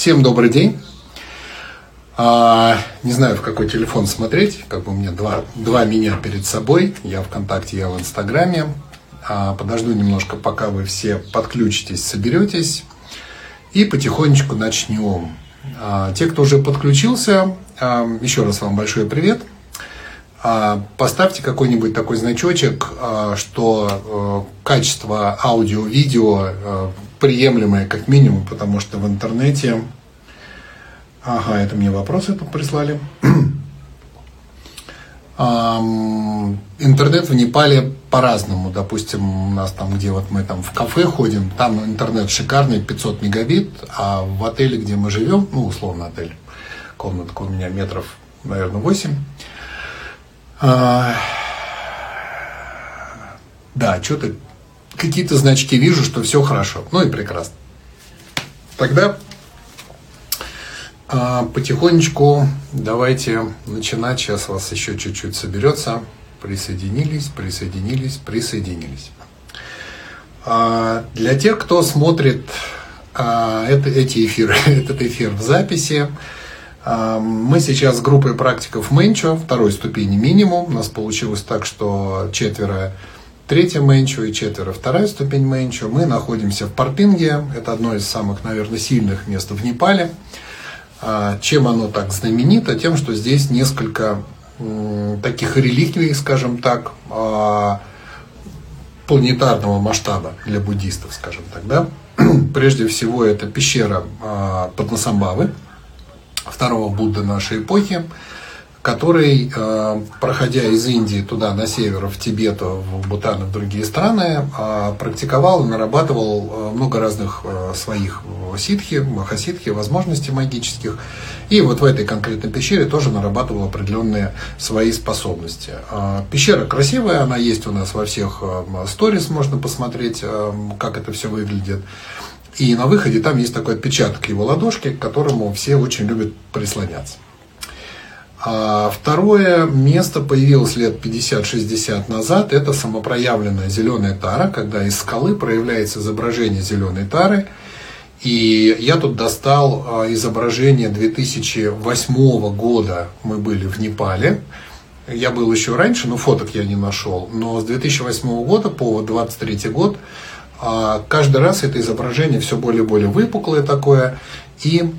Всем добрый день. Не знаю, в какой телефон смотреть, как бы у меня два меня перед собой. Я ВКонтакте, я в Инстаграме. Подожду немножко, пока вы все подключитесь, соберетесь. И потихонечку начнем. Те, кто уже подключился, еще раз вам большой привет. Поставьте какой-нибудь такой значочек, что качество аудио-видео приемлемое как минимум, потому что в интернете... Ага, это мне вопросы тут прислали. Интернет в Непале по-разному. Допустим, у нас там, где вот мы там в кафе ходим, там интернет шикарный, 500 мегабит, а в отеле, где мы живем, ну, условно отель, комнатка у меня метров, наверное, 8. Да, что-то какие-то значки вижу, что все хорошо. Ну и прекрасно. Тогда потихонечку давайте начинать. Сейчас вас еще чуть-чуть соберется. Присоединились. Для тех, кто смотрит эти эфиры, этот эфир в записи, мы сейчас с группой практиков Менчо, второй ступени минимум. У нас получилось так, что 4 третья Менчо и 4 вторая ступень Менчо. Мы находимся в Парпинге. Это одно из самых, наверное, сильных мест в Непале. Чем оно так знаменито? Тем, что здесь несколько таких реликвий, скажем так, планетарного масштаба для буддистов, скажем так. Да? Прежде всего, это пещера Падмасамбхавы, второго Будды нашей эпохи, который, проходя из Индии туда на север, в Тибет, в Бутан и в другие страны, практиковал и нарабатывал много разных своих ситхи, махаситхи, возможностей магических. И вот в этой конкретной пещере тоже нарабатывал определенные свои способности. Пещера красивая, она есть у нас во всех сторис, можно посмотреть, как это все выглядит. И на выходе там есть такой отпечаток его ладошки, к которому все очень любят прислоняться. Второе место появилось лет 50-60 назад. Это самопроявленная зеленая тара, когда из скалы проявляется изображение зеленой тары. И я тут достал изображение 2008 года. Мы были в Непале. Я был еще раньше, но фоток я не нашел. Но с 2008 года по 2023 год каждый раз это изображение все более и более выпуклое такое. И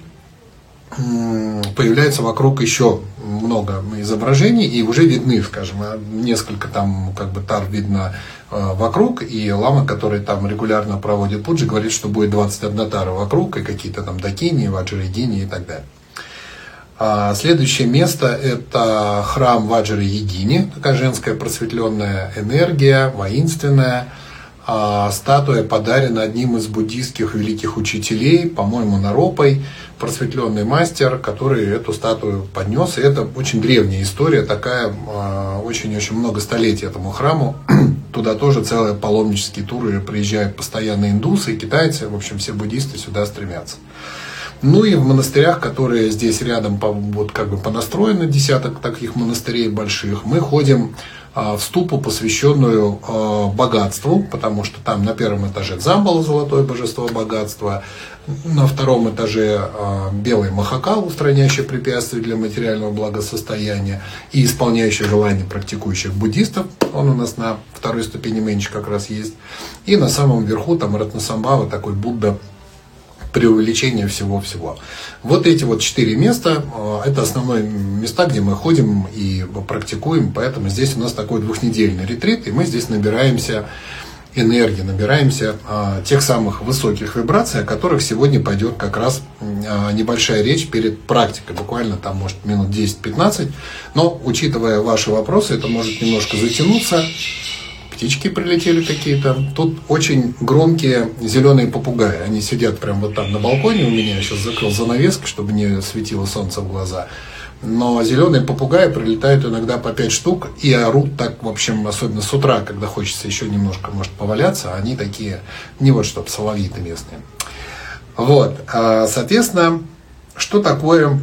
появляется вокруг еще много изображений, и уже видны, скажем, несколько там как бы тар видно вокруг, и лама, который там регулярно проводит пуджи, говорит, что будет 21 тара вокруг, и какие-то там дакини, ваджра-ягини и так далее. Следующее место – это храм Ваджра-ягини, такая женская просветленная энергия, воинственная. Статуя подарена одним из буддийских великих учителей, по-моему, Наропой, просветленный мастер, который эту статую поднес. И это очень древняя история, такая, очень-очень много столетий этому храму. Туда тоже целые паломнические туры приезжают постоянно индусы и китайцы, в общем, все буддисты сюда стремятся. Ну и в монастырях, которые здесь рядом, вот как бы понастроены, десяток таких монастырей больших, мы ходим в ступу, посвященную богатству, потому что там на первом этаже Дзамбала, золотое божество богатства, на втором этаже белый махакал, устраняющий препятствия для материального благосостояния и исполняющий желания практикующих буддистов, он у нас на второй ступени Менчо как раз есть, и на самом верху там Ратнасамбхава, такой Будда, преувеличение всего-всего. Вот эти вот 4 места, это основные места, где мы ходим и практикуем, поэтому здесь у нас такой 2-недельный ретрит, и мы здесь набираемся энергии, набираемся тех самых высоких вибраций, о которых сегодня пойдет как раз небольшая речь перед практикой, буквально там может минут 10-15, но учитывая ваши вопросы, это может немножко затянуться. Птички прилетели какие-то. Тут очень громкие зеленые попугаи. Они сидят прямо вот там на балконе у меня. Я сейчас закрыл занавески, чтобы не светило солнце в глаза. Но зеленые попугаи прилетают иногда по 5 штук и орут так, в общем, особенно с утра, когда хочется еще немножко, может, поваляться. Они такие, не вот чтоб соловьи-то местные. Вот. Соответственно, что такое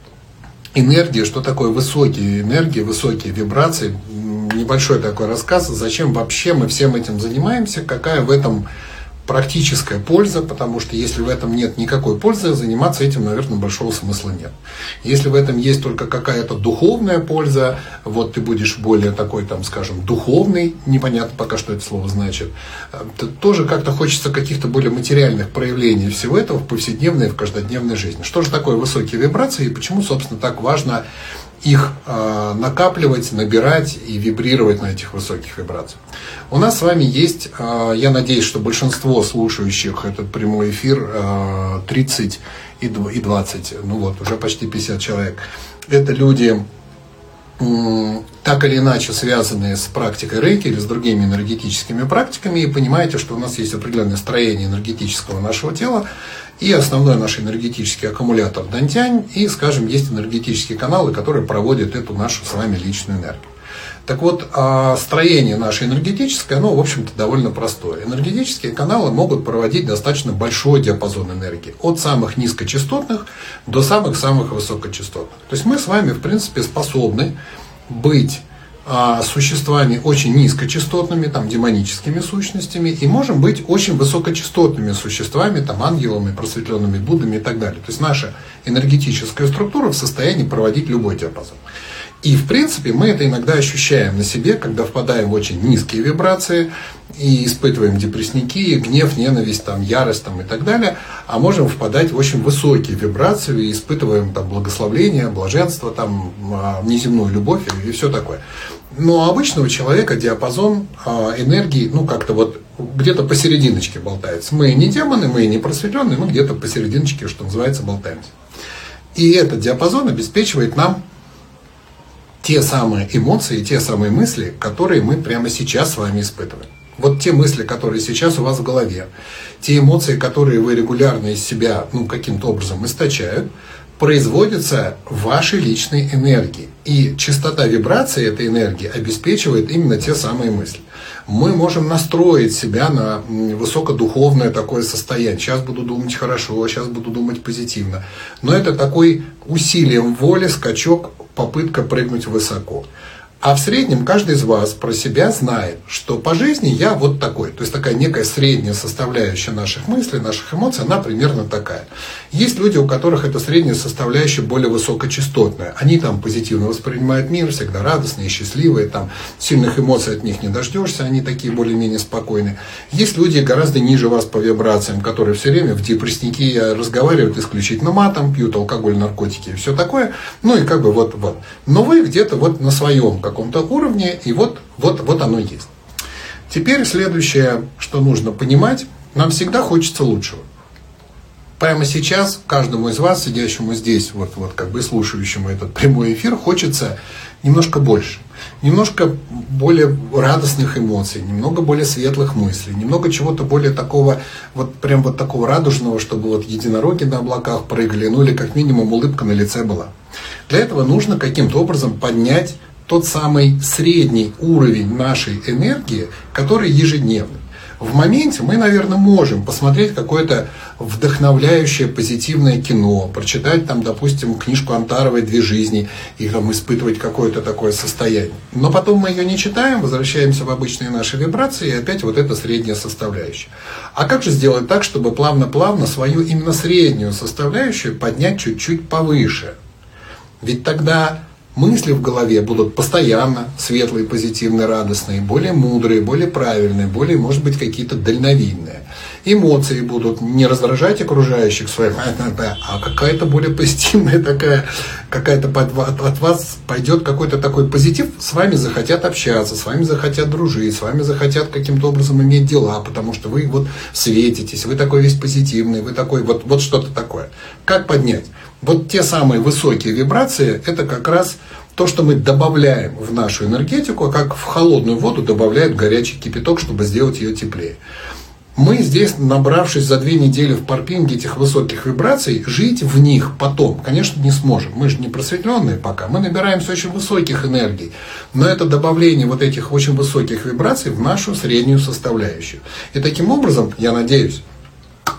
энергия, что такое высокие энергии, высокие вибрации? Небольшой такой рассказ, зачем вообще мы всем этим занимаемся, какая в этом практическая польза, потому что если в этом нет никакой пользы, заниматься этим, наверное, большого смысла нет. Если в этом есть только какая-то духовная польза, вот ты будешь более такой, там, скажем, духовный, непонятно пока, что это слово значит, то тоже как-то хочется каких-то более материальных проявлений всего этого в повседневной, в каждодневной жизни. Что же такое высокие вибрации и почему, собственно, так важно их накапливать, набирать и вибрировать на этих высоких вибрациях. У нас с вами есть, я надеюсь, что большинство слушающих этот прямой эфир 30 и 20, ну вот, уже почти 50 человек. Это люди, так или иначе связанные с практикой рейки или с другими энергетическими практиками, и понимаете, что у нас есть определенное строение энергетического нашего тела, и основной наш энергетический аккумулятор Дантянь, и, скажем, есть энергетические каналы, которые проводят эту нашу с вами личную энергию. Так вот, строение наше энергетическое, оно, в общем-то, довольно простое. Энергетические каналы могут проводить достаточно большой диапазон энергии, от самых низкочастотных до самых-самых высокочастотных. То есть мы с вами, в принципе, способны быть существами очень низкочастотными, там, демоническими сущностями, и можем быть очень высокочастотными существами, там, ангелами, просветленными Буддами и так далее. То есть наша энергетическая структура в состоянии проводить любой диапазон. И, в принципе, мы это иногда ощущаем на себе, когда впадаем в очень низкие вибрации и испытываем депрессники, гнев, ненависть, там, ярость там, и так далее, а можем впадать в очень высокие вибрации и испытываем там, благословление, блаженство, там, неземную любовь и все такое. Но у обычного человека диапазон энергии, ну, как-то вот где-то посерединочке болтается. Мы не демоны, мы не просветленные, мы где-то посерединочке, что называется, болтаемся. И этот диапазон обеспечивает нам те самые эмоции, те самые мысли, которые мы прямо сейчас с вами испытываем. Вот те мысли, которые сейчас у вас в голове, те эмоции, которые вы регулярно из себя каким-то образом источают, производятся в вашей личной энергии. И частота вибрации этой энергии обеспечивает именно те самые мысли. Мы можем настроить себя на высокодуховное такое состояние. Сейчас буду думать хорошо, сейчас буду думать позитивно. Но это такой усилием воли скачок, попытка прыгнуть высоко. А в среднем каждый из вас про себя знает, что по жизни я вот такой. То есть такая некая средняя составляющая наших мыслей, наших эмоций, она примерно такая. Есть люди, у которых эта средняя составляющая более высокочастотная. Они там позитивно воспринимают мир, всегда радостные, счастливые, там сильных эмоций от них не дождешься, они такие более-менее спокойные. Есть люди гораздо ниже вас по вибрациям, которые все время в депрессники разговаривают исключительно матом, пьют алкоголь, наркотики и все такое. Ну и как бы вот. Но вы где-то вот на своем каком-то уровне, и вот оно есть. Теперь следующее, что нужно понимать, нам всегда хочется лучшего. Прямо сейчас каждому из вас, сидящему здесь, вот как бы слушающему этот прямой эфир, хочется немножко больше, немножко более радостных эмоций, немного более светлых мыслей, немного чего-то более такого, вот прям вот такого радужного, чтобы вот единороги на облаках прыгали, ну или как минимум улыбка на лице была. Для этого нужно каким-то образом поднять тот самый средний уровень нашей энергии, который ежедневный. В моменте мы, наверное, можем посмотреть какое-то вдохновляющее, позитивное кино, прочитать там, допустим, книжку Антаровой «Две жизни» и там испытывать какое-то такое состояние. Но потом мы ее не читаем, возвращаемся в обычные наши вибрации, и опять вот эта средняя составляющая. А как же сделать так, чтобы плавно-плавно свою именно среднюю составляющую поднять чуть-чуть повыше? Ведь тогда мысли в голове будут постоянно светлые, позитивные, радостные, более мудрые, более правильные, более, может быть, какие-то дальновидные. Эмоции будут не раздражать окружающих своим, а какая-то более позитивная такая, какая-то от вас пойдет какой-то такой позитив, с вами захотят общаться, с вами захотят дружить, с вами захотят каким-то образом иметь дела, потому что вы вот светитесь, вы такой весь позитивный, вы такой вот что-то такое. Как поднять? Вот те самые высокие вибрации, это как раз то, что мы добавляем в нашу энергетику, как в холодную воду добавляют горячий кипяток, чтобы сделать ее теплее. Мы здесь, набравшись за 2 недели в парпинге этих высоких вибраций, жить в них потом, конечно, не сможем. Мы же не просветленные пока, мы набираемся очень высоких энергий. Но это добавление вот этих очень высоких вибраций в нашу среднюю составляющую. И таким образом, я надеюсь,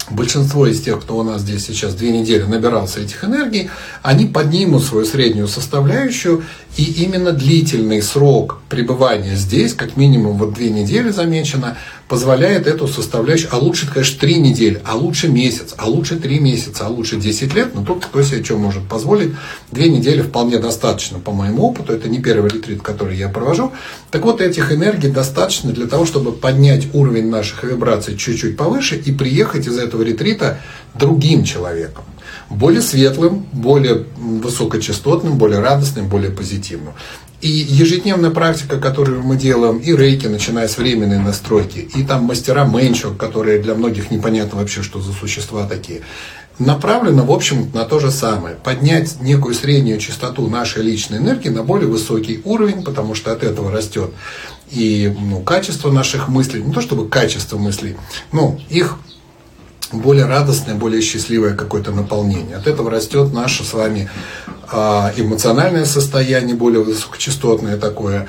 большинство из тех, кто у нас здесь сейчас 2 недели набирался этих энергий, они поднимут свою среднюю составляющую, и именно длительный срок пребывания здесь, как минимум вот 2 недели замечено, позволяет эту составляющую, а лучше, конечно, 3 недели, а лучше месяц, а лучше 3 месяца, а лучше 10 лет, но тут кто себе что может позволить, 2 недели вполне достаточно по моему опыту, это не первый ретрит, который я провожу. Так вот, этих энергий достаточно для того, чтобы поднять уровень наших вибраций чуть-чуть повыше и приехать из этого ретрита другим человеком. Более светлым, более высокочастотным, более радостным, более позитивным. И ежедневная практика, которую мы делаем, и рейки, начиная с временной настройки, и там мастера мэнчо, которые для многих непонятно вообще, что за существа такие, направлена, в общем, на то же самое. Поднять некую среднюю частоту нашей личной энергии на более высокий уровень, потому что от этого растет и качество наших мыслей, не то чтобы качество мыслей, но их более радостное, более счастливое какое-то наполнение. От этого растет наше с вами эмоциональное состояние, более высокочастотное такое.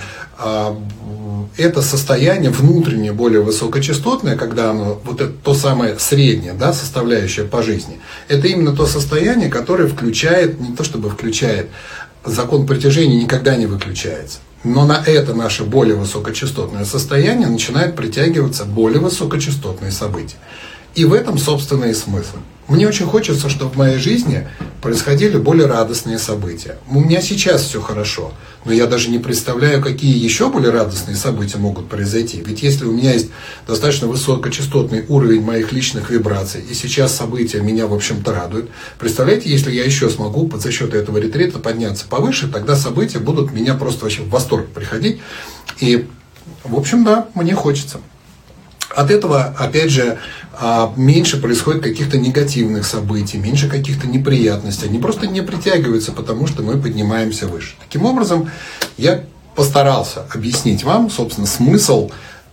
Это состояние внутреннее, более высокочастотное, когда оно, вот это то самое среднее, да, составляющее по жизни, это именно то состояние, которое включает, не то чтобы включает, закон притяжения никогда не выключается. Но на это наше более высокочастотное состояние начинают притягиваться более высокочастотные события. И в этом, собственно, и смысл. Мне очень хочется, чтобы в моей жизни происходили более радостные события. У меня сейчас все хорошо, но я даже не представляю, какие еще более радостные события могут произойти. Ведь если у меня есть достаточно высокочастотный уровень моих личных вибраций, и сейчас события меня, в общем-то, радуют, представляете, если я еще смогу за счет этого ретрита подняться повыше, тогда события будут меня просто вообще в восторг приходить. И, в общем, да, мне хочется. От этого, опять же, меньше происходит каких-то негативных событий, меньше каких-то неприятностей. Они просто не притягиваются, потому что мы поднимаемся выше. Таким образом, я постарался объяснить вам, собственно, смысл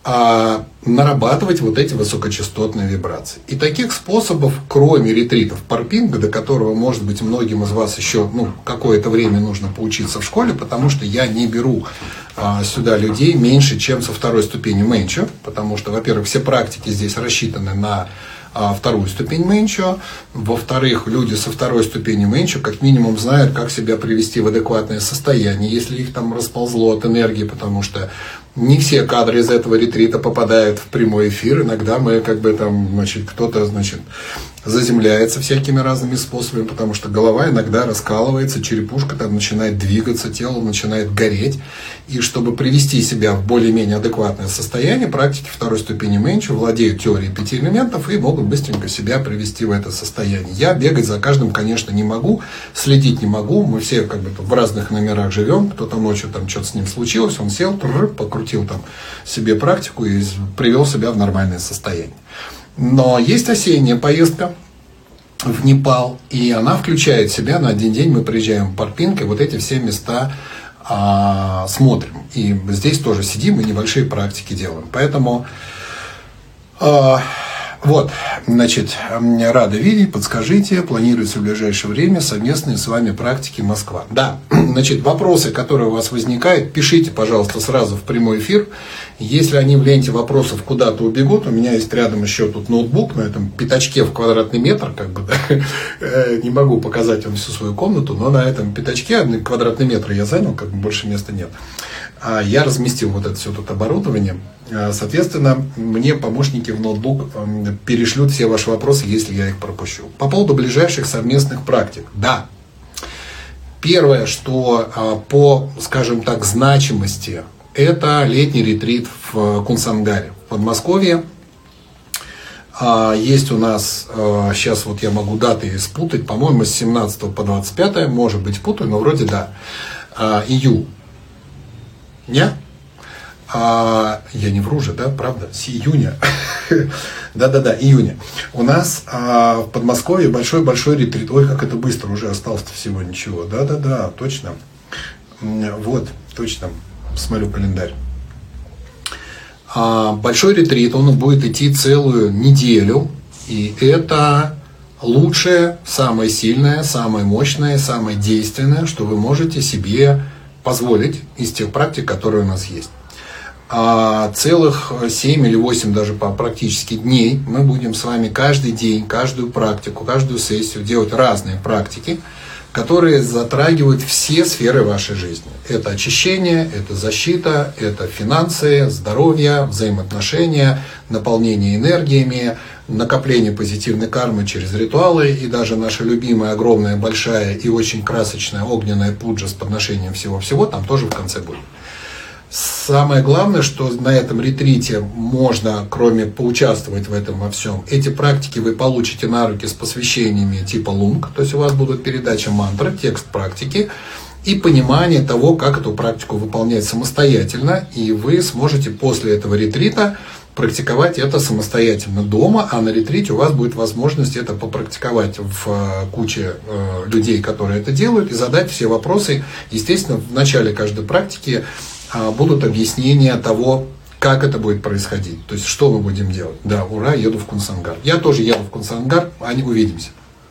нарабатывать вот эти высокочастотные вибрации. И таких способов, кроме ретритов парпинга, до которого, может быть, многим из вас еще какое-то время нужно поучиться в школе, потому что я не беру сюда людей меньше, чем со 2-й ступени мэнчо, потому что, во-первых, все практики здесь рассчитаны на 2-ю ступень мэнчо, во-вторых, люди со 2-й ступени мэнчо как минимум знают, как себя привести в адекватное состояние, если их там расползло от энергии, потому что не все кадры из этого ретрита попадают в прямой эфир, иногда мы кто-то, заземляется всякими разными способами, потому что голова иногда раскалывается, черепушка там начинает двигаться, тело начинает гореть. И чтобы привести себя в более-менее адекватное состояние, практики 2-й ступени мэнчо владеют теорией 5 элементов и могут быстренько себя привести в это состояние. Я бегать за каждым, конечно, не могу, следить не могу. Мы все в разных номерах живем. Кто-то ночью что-то с ним случилось, он сел, покрутил себе практику и привел себя в нормальное состояние. Но есть осенняя поездка в Непал, и она включает в себя, на один день мы приезжаем в Парпинг, и вот эти все места смотрим. И здесь тоже сидим и небольшие практики делаем. Поэтому рада видеть, подскажите, планируется в ближайшее время совместные с вами практики Москва. Да, вопросы, которые у вас возникают, пишите, пожалуйста, сразу в прямой эфир. Если они в ленте вопросов куда-то убегут, у меня есть рядом еще тут ноутбук на этом пятачке в квадратный метр, не могу показать вам всю свою комнату, но на этом пятачке 1 квадратный метр я занял, больше места нет. Я разместил вот это все тут оборудование. Соответственно, мне помощники в ноутбук перешлют все ваши вопросы, если я их пропущу. По поводу ближайших совместных практик. Да. Первое, что по, скажем так, значимости, это летний ретрит в Кунсангаре, в Подмосковье. Есть у нас, сейчас я могу даты спутать, по-моему, с 17 по 25, может быть, путаю, но вроде да. Июль. Не? Я не вру же, да, правда? С июня. Да, июня. У нас в Подмосковье большой ретрит. Ой, как это быстро, уже осталось-то всего ничего. Да, точно. Вот, точно. Смотрю календарь. Большой ретрит, он будет идти целую неделю. И это лучшее, самое сильное, самое мощное, самое действенное, что вы можете себе позволить из тех практик, которые у нас есть. целых 7 или 8 даже практически дней мы будем с вами каждый день, каждую практику, каждую сессию делать разные практики, которые затрагивают все сферы вашей жизни. Это очищение, это защита, это финансы, здоровье, взаимоотношения, наполнение энергиями, накопление позитивной кармы через ритуалы и даже наша любимая, огромная, большая и очень красочная огненная пуджа с подношением всего-всего там тоже в конце будет. Самое главное, что на этом ретрите можно, кроме поучаствовать в этом во всем, эти практики вы получите на руки с посвящениями типа лунг, то есть у вас будут передача мантры, текст практики и понимание того, как эту практику выполнять самостоятельно, и вы сможете после этого ретрита практиковать это самостоятельно дома, а на ретрите у вас будет возможность это попрактиковать в куче людей, которые это делают, и задать все вопросы. Естественно, в начале каждой практики будут объяснения того, как это будет происходить, то есть что мы будем делать. Да, ура, еду в Кунсангар. Я тоже еду в Кунсангар, увидимся.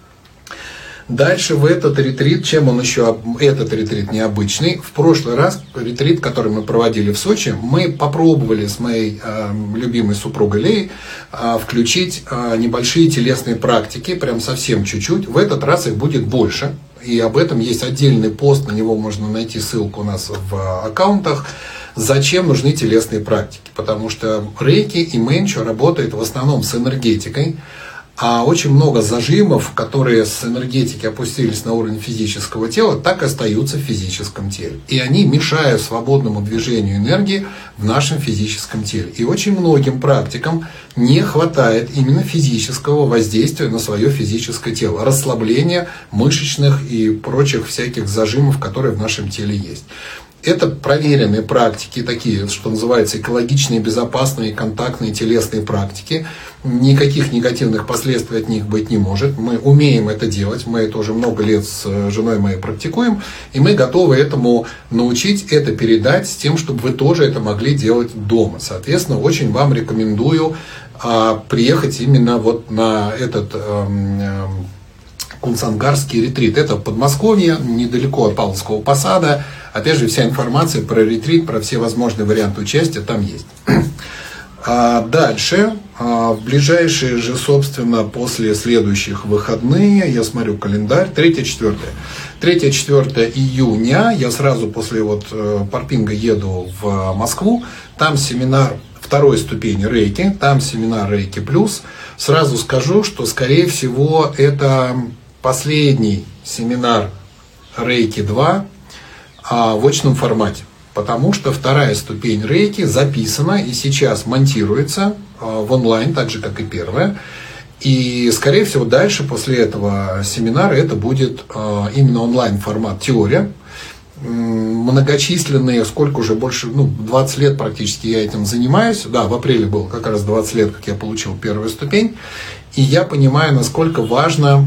Дальше в этот ретрит, чем он еще, этот ретрит необычный. В прошлый раз ретрит, который мы проводили в Сочи, мы попробовали с моей любимой супругой Леей включить небольшие телесные практики, прям совсем чуть-чуть. В этот раз их будет больше. И об этом есть отдельный пост, на него можно найти ссылку у нас в аккаунтах. Зачем нужны телесные практики? Потому что рейки и менчо работают в основном с энергетикой, а очень много зажимов, которые с энергетики опустились на уровень физического тела, так и остаются в физическом теле. И они мешают свободному движению энергии в нашем физическом теле. И очень многим практикам не хватает именно физического воздействия на свое физическое тело, расслабления мышечных и прочих всяких зажимов, которые в нашем теле есть. Это проверенные практики, такие, что называется, экологичные, безопасные, контактные, телесные практики. Никаких негативных последствий от них быть не может. Мы умеем это делать, мы это уже много лет с женой моей практикуем, и мы готовы этому научить, это передать с тем, чтобы вы тоже это могли делать дома. Соответственно, очень вам рекомендую приехать именно вот на этот Кунсангарский ретрит. Это в Подмосковье, недалеко от Павловского посада. Опять же, вся информация про ретрит, про все возможные варианты участия там есть. Дальше, в ближайшие же, собственно, после следующих выходные, я смотрю календарь, 3-4 июня, я сразу после Парпинга еду в Москву, там семинар второй ступени рейки, там семинар рейки плюс. Сразу скажу, что, скорее всего, это последний семинар рейки 2 в очном формате, потому что вторая ступень рейки записана и сейчас монтируется в онлайн, так же, как и первая. И, скорее всего, дальше, после этого семинара, это будет именно онлайн-формат теория. Многочисленные, сколько уже больше, 20 лет практически я этим занимаюсь. Да, в апреле было как раз 20 лет, как я получил первую ступень. И я понимаю, насколько важно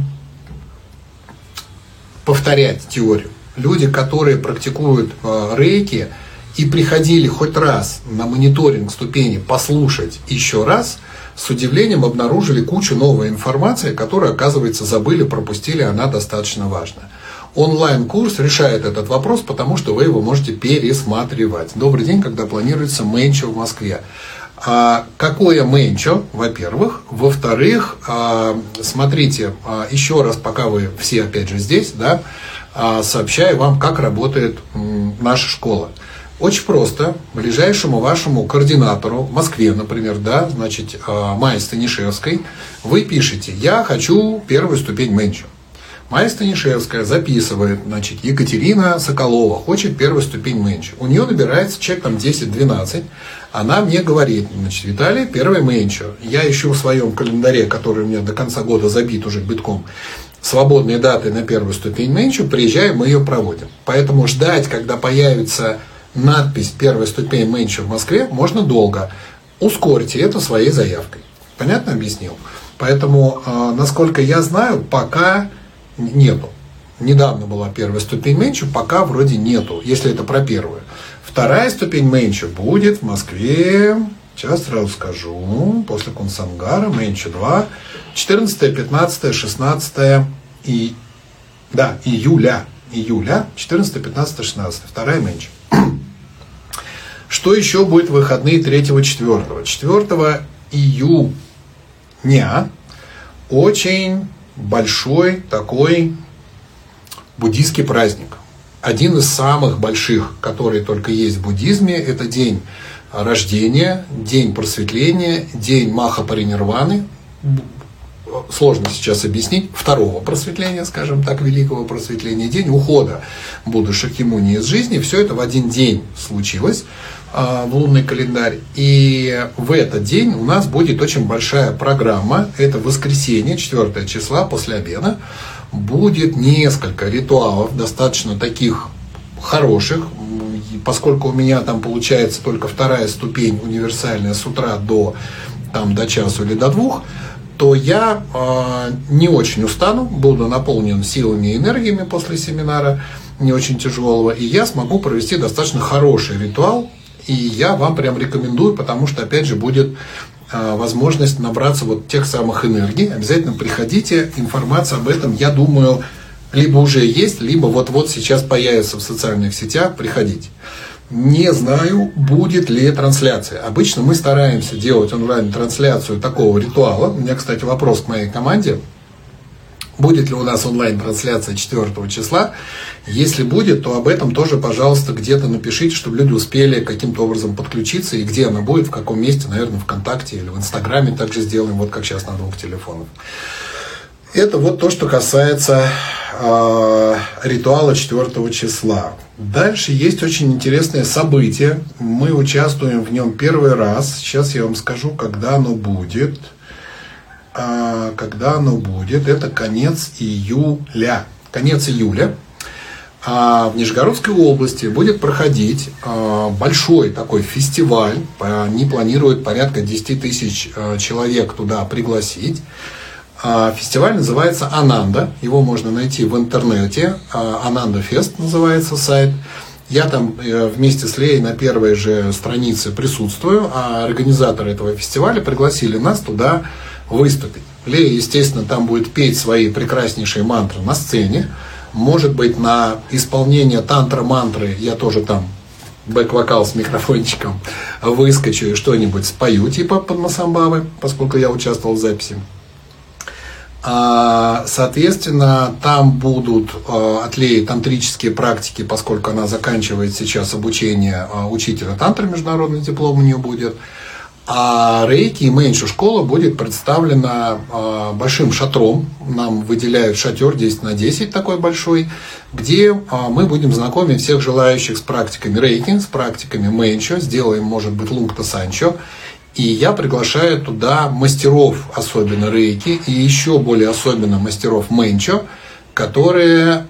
повторять теорию. Люди, которые практикуют рейки и приходили хоть раз на мониторинг ступени послушать еще раз, с удивлением обнаружили кучу новой информации, которую, оказывается, забыли, пропустили, она достаточно важна. Онлайн-курс решает этот вопрос, потому что вы его можете пересматривать. Добрый день, когда планируется менчо в Москве. Какое менчо, во-первых. Во-вторых, смотрите, еще раз, пока вы все опять же здесь, да, сообщаю вам, как работает наша школа. Очень просто. Ближайшему вашему координатору в Москве, например, да, значит, Майе Станишевской, вы пишете: я хочу первую ступень менчо. Майя Станишевская записывает, значит, Екатерина Соколова хочет первую ступень менчо. У нее набирается человек там 10-12. Она мне говорит: значит, Виталий, первый менчо. Я ищу в своем календаре, который у меня до конца года забит уже битком, свободные даты на первую ступень менчо, приезжаем, мы ее проводим. Поэтому ждать, когда появится надпись «Первая ступень менчо в Москве», можно долго. Ускорьте это своей заявкой. Понятно объяснил? Поэтому, насколько я знаю, пока нету. Недавно была первая ступень менчо, пока вроде нету, если это про первую. Вторая ступень менчо будет в Москве, сейчас сразу скажу, после Кунсангара, менчо 2, 14, 15, 16 июля, 14, 15, 16, вторая менчо. Что еще будет в выходные 3-4? 4 июня очень большой такой буддийский праздник. Один из самых больших, который только есть в буддизме, это день рождения, день просветления, день Махапаринирваны. Сложно сейчас объяснить. Второго просветления, скажем так, великого просветления, день ухода Будды Шакьямуни из жизни. Все это в один день случилось в лунный календарь. И в этот день у нас будет очень большая программа. Это воскресенье, 4 числа, после обеда. Будет несколько ритуалов, достаточно таких хороших. Поскольку у меня там получается только 2-я ступень универсальная с утра до часу или до 2, то я не очень устану, буду наполнен силами и энергиями после семинара, не очень тяжелого, и я смогу провести достаточно хороший ритуал, и я вам прям рекомендую, потому что, опять же, будет возможность набраться вот тех самых энергий. Обязательно приходите, информация об этом, я думаю, либо уже есть, либо вот-вот сейчас появится в социальных сетях, приходите. Не знаю, будет ли трансляция. Обычно мы стараемся делать онлайн-трансляцию такого ритуала. У меня, кстати, вопрос к моей команде. Будет ли у нас онлайн-трансляция 4 числа? Если будет, то об этом тоже, пожалуйста, где-то напишите, чтобы люди успели каким-то образом подключиться. И где она будет, в каком месте, наверное, ВКонтакте или в Инстаграме также сделаем, вот как сейчас на 2 телефонах. Это вот то, что касается ритуала 4 числа. Дальше есть очень интересное событие. Мы участвуем в нем первый раз. Сейчас я вам скажу, когда оно будет. Это конец июля. Конец июля. В Нижегородской области будет проходить большой такой фестиваль. Они планируют порядка 10 тысяч человек туда пригласить. Фестиваль называется «Ананда». Его можно найти в интернете. «Ананда Фест» называется сайт. Я там вместе с Леей на первой же странице присутствую, а организаторы этого фестиваля пригласили нас туда выступить. Лея, естественно, там будет петь свои прекраснейшие мантры на сцене. Может быть, на исполнение тантра-мантры я тоже там бэк-вокал с микрофончиком выскочу и что-нибудь спою, типа Падмасамбхавы, поскольку я участвовал в записи. Соответственно, там будут от Леи тантрические практики, поскольку она заканчивает сейчас обучение учителя тантры, международный диплом у нее будет. А рейки и меньше школа будет представлена большим шатром. Нам выделяют шатер 10×10 такой большой, где мы будем знакомить всех желающих с практиками рейки, с практиками менчо, сделаем, может быть, лунгта санчо. И я приглашаю туда мастеров, особенно рейки, и еще более особенно мастеров менчо, которые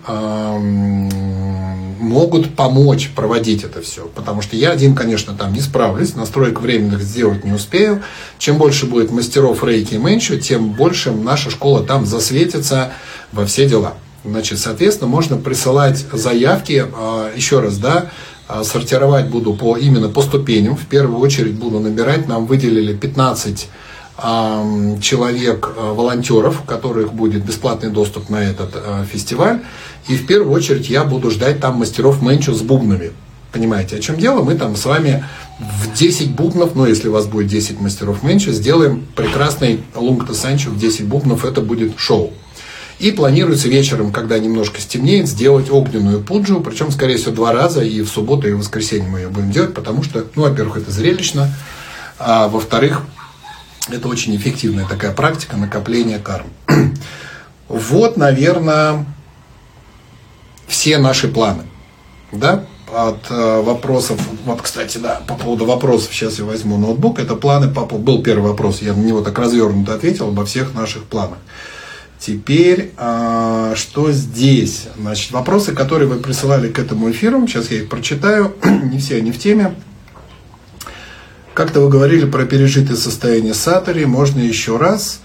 могут помочь проводить это все. Потому что я один, конечно, там не справлюсь, настроек временных сделать не успею. Чем больше будет мастеров рейки и менчо, тем больше наша школа там засветится во все дела. Значит, соответственно, можно присылать заявки, еще раз, да, сортировать буду именно по ступеням. В первую очередь буду набирать. Нам выделили 15 человек, волонтеров, у которых будет бесплатный доступ на этот фестиваль. И в первую очередь я буду ждать там мастеров менчо с бубнами. Понимаете, о чем дело? Мы там с вами в 10 бубнов, ну если у вас будет 10 мастеров менчо, сделаем прекрасный лунгта санчо в 10 бубнов. Это будет шоу. И планируется вечером, когда немножко стемнеет, сделать огненную пуджу, причем, скорее всего, 2 раза, и в субботу, и в воскресенье мы ее будем делать, потому что, ну, во-первых, это зрелищно, а во-вторых, это очень эффективная такая практика накопления карм. Вот, наверное, все наши планы, да, от вопросов, вот, кстати, да, по поводу вопросов, сейчас я возьму ноутбук, это планы, был первый вопрос, я на него так развернуто ответил, обо всех наших планах. Теперь, что здесь? Значит, вопросы, которые вы присылали к этому эфиру, сейчас я их прочитаю, не все они в теме. Как-то вы говорили про пережитое состояние сатори, можно еще раз.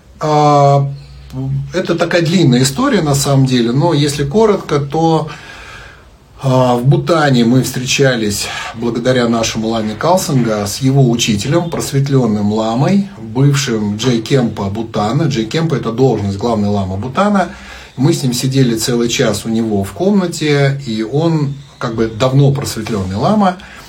Это такая длинная история на самом деле, но если коротко, то в Бутане мы встречались благодаря нашему ламе Калсанга с его учителем, просветленным ламой, бывшим Джей Кемпа Бутана. Джей Кемпа – это должность главный лама Бутана. Мы с ним сидели целый час у него в комнате, и он, как бы давно просветленный лама,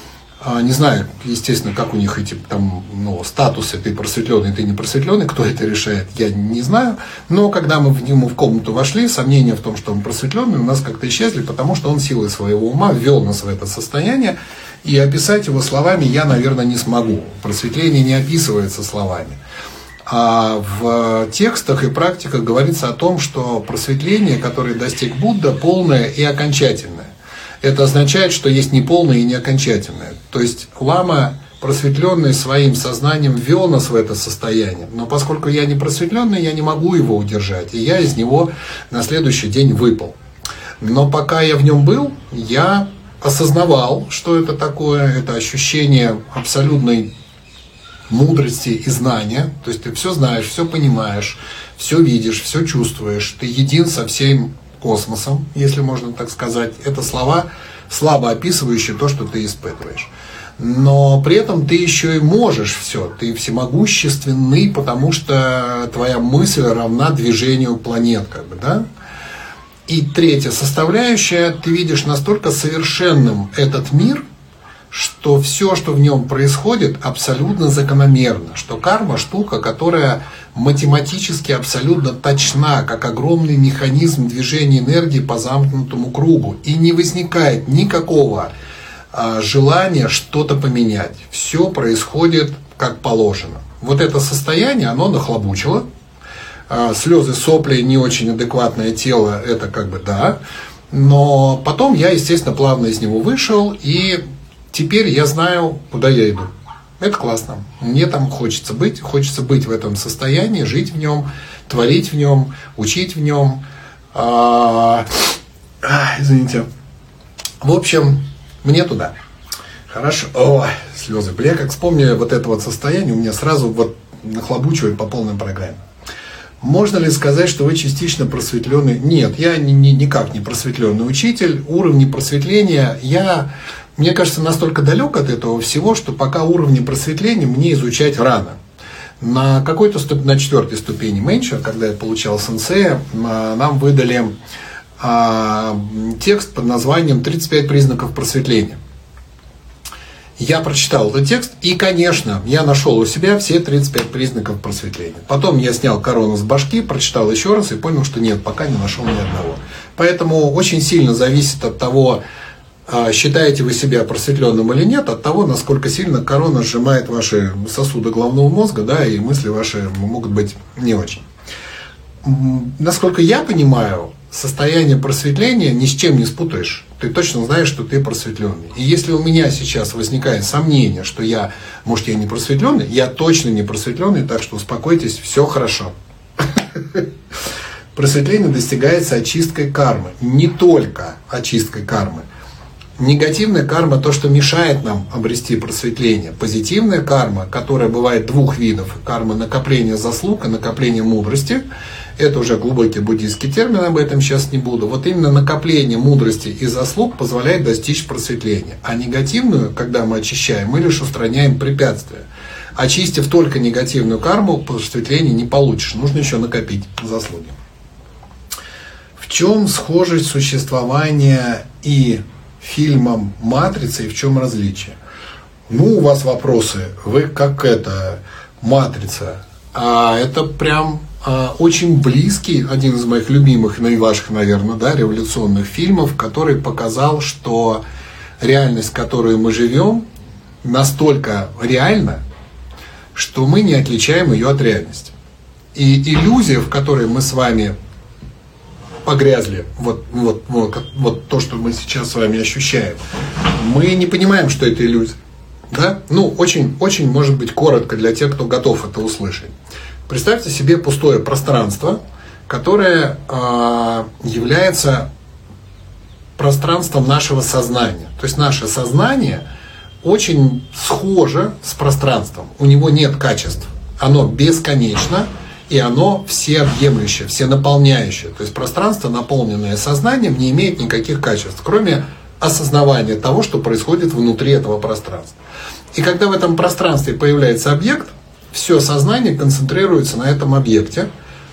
Не знаю, естественно, как у них эти там, статусы, ты просветленный, ты не просветленный, кто это решает, я не знаю. Но когда мы в нему в комнату вошли, сомнения в том, что он просветленный, у нас как-то исчезли, потому что он силой своего ума ввел нас в это состояние. И описать его словами я, наверное, не смогу. Просветление не описывается словами. А в текстах и практиках говорится о том, что просветление, которое достиг Будда, полное и окончательное. Это означает, что есть неполное и не окончательное. То есть лама, просветленный своим сознанием, ввел нас в это состояние. Но поскольку я не просветленный, я не могу его удержать. И я из него на следующий день выпал. Но пока я в нем был, я осознавал, что это такое. Это ощущение абсолютной мудрости и знания. То есть ты все знаешь, все понимаешь, все видишь, все чувствуешь. Ты един со всем космосом, если можно так сказать. Это слова, слабо описывающие то, что ты испытываешь. Но при этом ты еще и можешь все. Ты всемогущественный, потому что твоя мысль равна движению планет, да? И третья составляющая, ты видишь настолько совершенным этот мир, что все, что в нем происходит, абсолютно закономерно. Что карма – штука, которая математически абсолютно точна, как огромный механизм движения энергии по замкнутому кругу. И не возникает никакого желания что-то поменять. Все происходит как положено. Вот это состояние, оно нахлобучило. Слезы, сопли, не очень адекватное тело, это да. Но потом я, естественно, плавно из него вышел, и теперь я знаю, куда я иду. Это классно. Мне там хочется быть в этом состоянии, жить в нем, творить в нем, учить в нем. Извините. В общем, мне туда. Хорошо. О, слезы. Я как вспомню вот это вот состояние, у меня сразу нахлобучивает по полной программе. Можно ли сказать, что вы частично просветленный? Нет, я никак не просветленный учитель. Уровни просветления мне кажется, настолько далек от этого всего, что пока уровни просветления мне изучать рано. На какой-то на 4-й ступени меньше, когда я получал сенсея, нам выдали текст под названием «35 признаков просветления». Я прочитал этот текст, и, конечно, я нашел у себя все 35 признаков просветления. Потом я снял корону с башки, прочитал еще раз и понял, что нет, пока не нашел ни одного. Поэтому очень сильно зависит от того, считаете вы себя просветленным или нет, от того, насколько сильно корона сжимает ваши сосуды головного мозга, да, и мысли ваши могут быть не очень. Насколько я понимаю, состояние просветления ни с чем не спутаешь. Ты точно знаешь, что ты просветленный. И если у меня сейчас возникает сомнение, что может, я не просветленный, я точно не просветленный, так что успокойтесь, все хорошо. Просветление достигается очисткой кармы. Не только очисткой кармы. Негативная карма – то, что мешает нам обрести просветление. Позитивная карма, которая бывает двух видов. Карма накопления заслуг и накопления мудрости. Это уже глубокий буддийский термин, об этом сейчас не буду. Вот именно накопление мудрости и заслуг позволяет достичь просветления. А негативную, когда мы очищаем, мы лишь устраняем препятствия. Очистив только негативную карму, просветления не получишь. Нужно еще накопить заслуги. В чем схожесть существования и фильмом «Матрица» и в чем различие? У вас вопросы. Вы как «Матрица». А это прям очень близкий, один из моих любимых, и ваших, наверное, революционных фильмов, который показал, что реальность, в которой мы живем, настолько реальна, что мы не отличаем ее от реальности. И иллюзия, в которой мы с вами погрязли, вот то, что мы сейчас с вами ощущаем, мы не понимаем, что это иллюзия. Да? Очень, очень, может быть, коротко для тех, кто готов это услышать. Представьте себе пустое пространство, которое является пространством нашего сознания. То есть наше сознание очень схоже с пространством. У него нет качеств. Оно бесконечно, и оно всеобъемлющее, всенаполняющее. То есть пространство, наполненное сознанием, не имеет никаких качеств, кроме осознавания того, что происходит внутри этого пространства. И когда в этом пространстве появляется объект, все сознание концентрируется на этом объекте,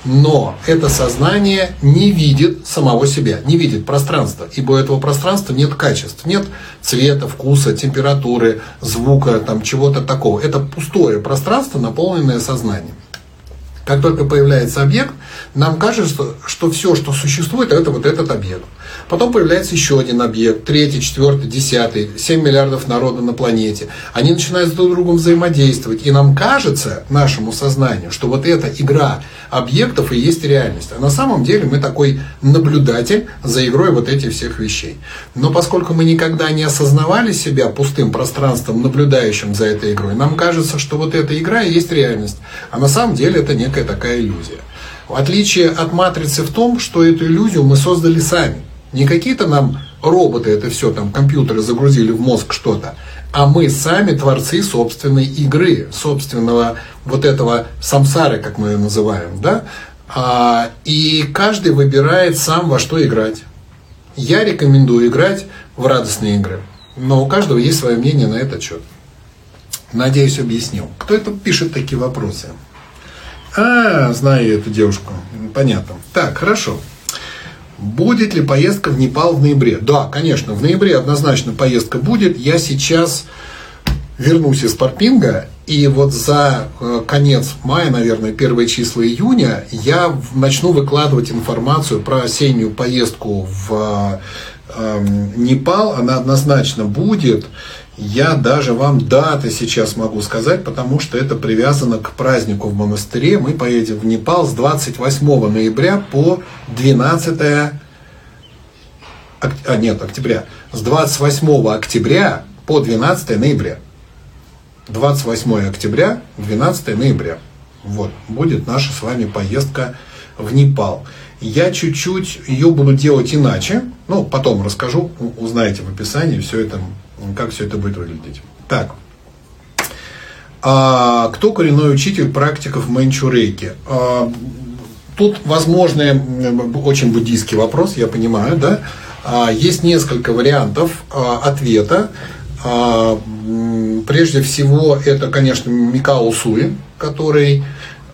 Но это сознание не видит самого себя, не видит пространства, ибо у этого пространства нет качеств, нет цвета, вкуса, температуры, звука, там, чего-то такого. Это пустое пространство, наполненное сознанием. Как только появляется объект, нам кажется, что все, что существует, это вот этот объект. Потом появляется еще один объект, третий, четвертый, десятый, 7 миллиардов народа на планете. Они начинают друг с другом взаимодействовать. И нам кажется, нашему сознанию, что вот эта игра объектов и есть реальность. А на самом деле мы такой наблюдатель за игрой вот этих всех вещей. Но поскольку мы никогда не осознавали себя пустым пространством, наблюдающим за этой игрой, нам кажется, что вот эта игра и есть реальность. А на самом деле это некая такая иллюзия. Отличие от матрицы в том, что эту иллюзию мы создали сами. Не какие-то нам роботы, это все там компьютеры загрузили в мозг что-то, а мы сами творцы собственной игры, собственного вот этого самсары, как мы ее называем, да? И каждый выбирает сам, во что играть. Я рекомендую играть в радостные игры, но у каждого есть свое мнение на этот счет. Надеюсь, объяснил. Кто это пишет такие вопросы? Знаю эту девушку. Понятно. Так, хорошо. Будет ли поездка в Непал в ноябре? Да, конечно, в ноябре однозначно поездка будет. Я сейчас вернусь из Парпинга, и вот за конец мая, наверное, первые числа июня, я начну выкладывать информацию про осеннюю поездку в Непал. Она однозначно будет. Я даже вам даты сейчас могу сказать, потому что это привязано к празднику в монастыре. Мы поедем в Непал с 28 ноября по 12 октября. С 28 октября по 12 ноября. 28 октября, 12 ноября. Вот, будет наша с вами поездка в Непал. Я чуть-чуть ее буду делать иначе. Ну, потом расскажу, узнаете в описании все это, как все это будет выглядеть. Так. Кто коренной учитель практиков мэнчу-рейки? Тут, возможно, очень буддийский вопрос, я понимаю, да? Есть несколько вариантов ответа. Прежде всего, это, конечно, Микао Суи, который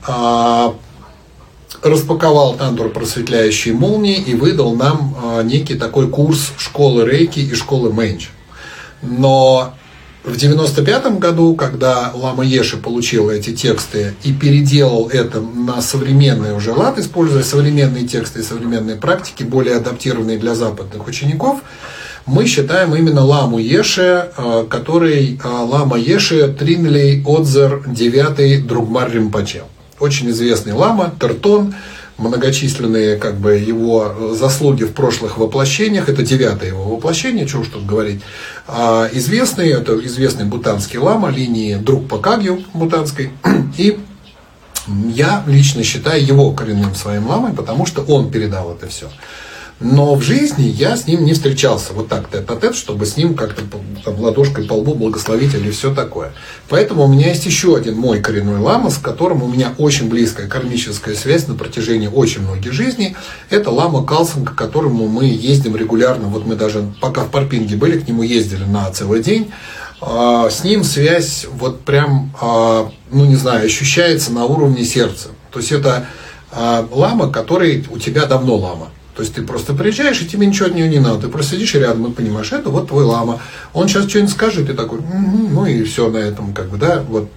распаковал тантру просветляющие молнии и выдал нам некий такой курс школы рейки и школы мэнч. Но в 1995 году, когда Лама Еши получил эти тексты и переделал это на современный уже лад, используя современные тексты и современные практики, более адаптированные для западных учеников, мы считаем именно Ламу Еши, который Лама Еши Тринлей Одзер 9 Другмар Римпоче. Очень известный лама, Тертон, многочисленные его заслуги в прошлых воплощениях, это 9-е его воплощение, чего уж тут говорить. Известный, это известный бутанский лама линии Друкпа Кагью бутанской, и я лично считаю его коренным своим ламой, потому что он передал это все. Но в жизни я с ним не встречался вот так тет-а-тет, чтобы с ним как-то ладошкой по лбу благословить или все такое. Поэтому у меня есть еще один мой коренной лама, с которым у меня очень близкая кармическая связь на протяжении очень многих жизней. Это лама Калсанг, к которому мы ездим регулярно. Вот мы даже пока в Парпинге были, к нему ездили на целый день. С ним связь вот прям, ощущается на уровне сердца. То есть это лама, который у тебя давно лама. То есть ты просто приезжаешь, и тебе ничего от нее не надо. Ты просто сидишь рядом и понимаешь, это вот твой лама. Он сейчас что-нибудь скажет, и ты такой, ну и все на этом, да, вот.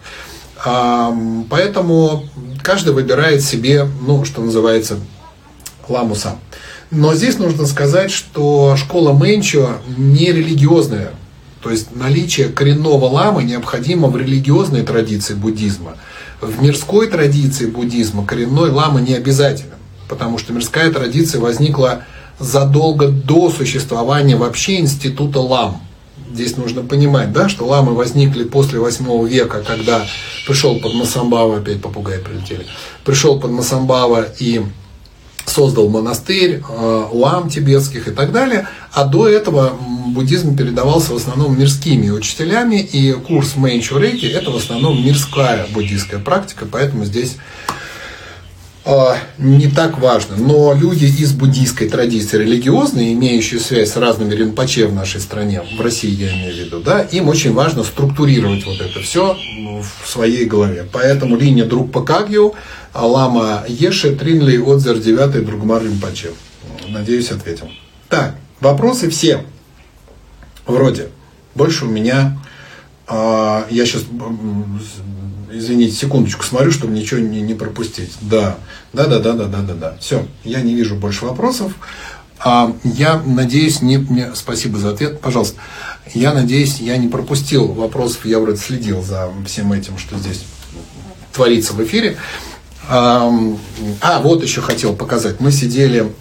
Поэтому каждый выбирает себе, что называется, ламу сам. Но здесь нужно сказать, что школа Мэнчо не религиозная. То есть наличие коренного ламы необходимо в религиозной традиции буддизма. В мирской традиции буддизма коренной лама не обязательно. Потому что мирская традиция возникла задолго до существования вообще института лам. Здесь нужно понимать, да, что ламы возникли после 8 века, когда пришел Падмасамбхава, опять попугаи прилетели, пришел Падмасамбхава и создал монастырь, лам тибетских и так далее. А до этого буддизм передавался в основном мирскими учителями, и курс Мэнчу Рейки – это в основном мирская буддийская практика, поэтому здесь не так важно. Но люди из буддийской традиции религиозной, имеющие связь с разными ринпоче в нашей стране, в России я имею в виду, да, им очень важно структурировать вот это все в своей голове. Поэтому линия Друкпа Кагью, лама Еши, Тринли, Отзер 9, Другмар Ринпоче. Надеюсь, ответил. Так, вопросы все. Вроде. Больше у меня... Я сейчас... Извините, секундочку, смотрю, чтобы ничего не пропустить. Да. Все, я не вижу больше вопросов. Я надеюсь, спасибо за ответ, пожалуйста. Я надеюсь, я не пропустил вопросов, я вроде следил за всем этим, что здесь творится в эфире. Вот еще хотел показать. Мы сидели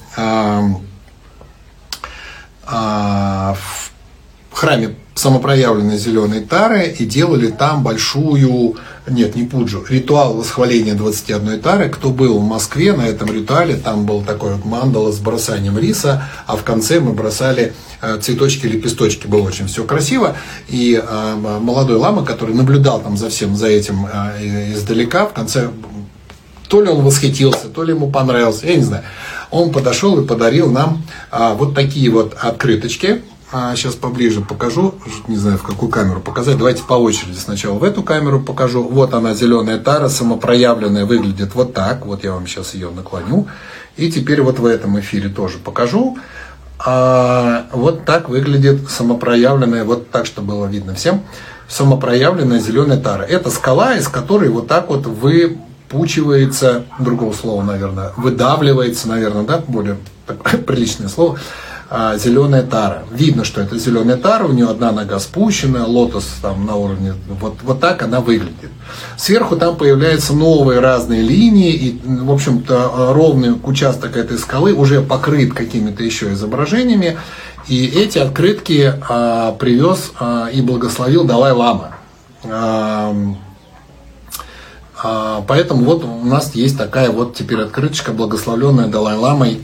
в храме самопроявленной зеленой тары и делали там большую, не пуджу, ритуал восхваления 21 тары. Кто был в Москве на этом ритуале, там был такой вот мандала с бросанием риса, а в конце мы бросали цветочки, лепесточки. Было очень все красиво. И молодой лама, который наблюдал там за всем, за этим издалека, в конце, то ли он восхитился, то ли ему понравилось, я не знаю. Он подошел и подарил нам вот такие вот открыточки. Сейчас поближе покажу, не знаю, в какую камеру показать. Давайте по очереди сначала в эту камеру покажу. Вот она, зеленая тара, самопроявленная, выглядит вот так. Вот я вам сейчас ее наклоню. И теперь вот в этом эфире тоже покажу. Вот так выглядит самопроявленная, вот так, чтобы было видно всем, самопроявленная зеленая тара. Это скала, из которой вот так вот выпучивается, другого слова, наверное, выдавливается, наверное, да, более приличное слово, зеленая тара. Видно, что это зеленая тара, у нее одна нога спущена, лотос там на уровне, вот так она выглядит. Сверху там появляются новые разные линии, и, в общем-то, ровный участок этой скалы уже покрыт какими-то еще изображениями, и эти открытки привез и благословил Далай-лама. Поэтому вот у нас есть такая вот теперь открыточка, благословленная Далай-ламой.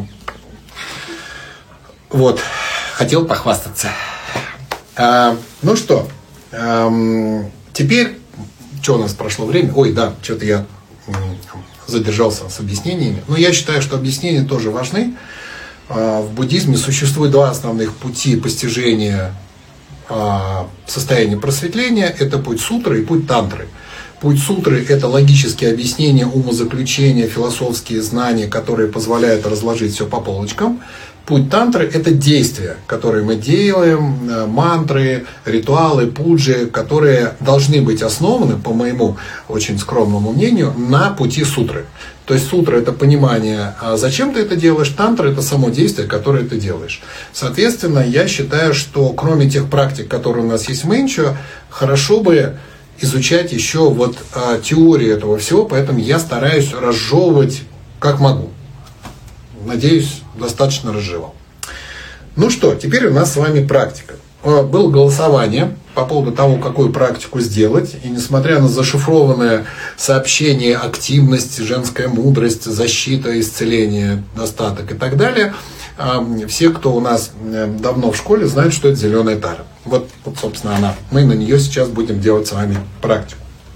Вот, хотел похвастаться. Ну что, теперь, что у нас прошло время? Ой, да, что-то я задержался с объяснениями. Но я считаю, что объяснения тоже важны. В буддизме существует два основных пути постижения состояния просветления. Это путь сутры и путь тантры. Путь сутры – это логические объяснения, умозаключения, философские знания, которые позволяют разложить все по полочкам. Путь тантры – это действия, которые мы делаем, мантры, ритуалы, пуджи, которые должны быть основаны, по моему очень скромному мнению, на пути сутры. То есть сутра – это понимание, зачем ты это делаешь, тантра – это само действие, которое ты делаешь. Соответственно, я считаю, что кроме тех практик, которые у нас есть в Мэнчо, хорошо бы изучать еще вот теорию этого всего, поэтому я стараюсь разжевывать как могу. Надеюсь, достаточно разжевал. Ну что, теперь у нас с вами практика. Было голосование по поводу того, какую практику сделать. И несмотря на зашифрованное сообщение, активность, женская мудрость, защита, исцеление, достаток и так далее, все, кто у нас давно в школе, знают, что это зеленая тара. Вот, собственно, она. Мы на нее сейчас будем делать с вами практику.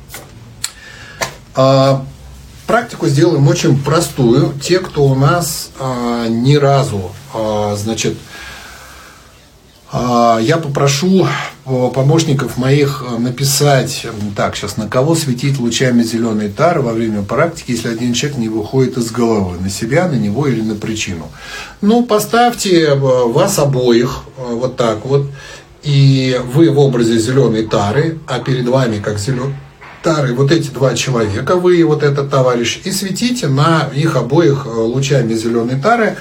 Практику сделаем очень простую. Те, кто у нас ни разу, я попрошу помощников моих написать, так, сейчас на кого светить лучами зеленой тары во время практики, если один человек не выходит из головы, на себя, на него или на причину. Ну, поставьте вас обоих вот так вот, и вы в образе зеленой тары, а перед вами как зеленый тары вот эти два человека, вы и вот этот товарищ, и светите на их обоих лучами зеленой тары,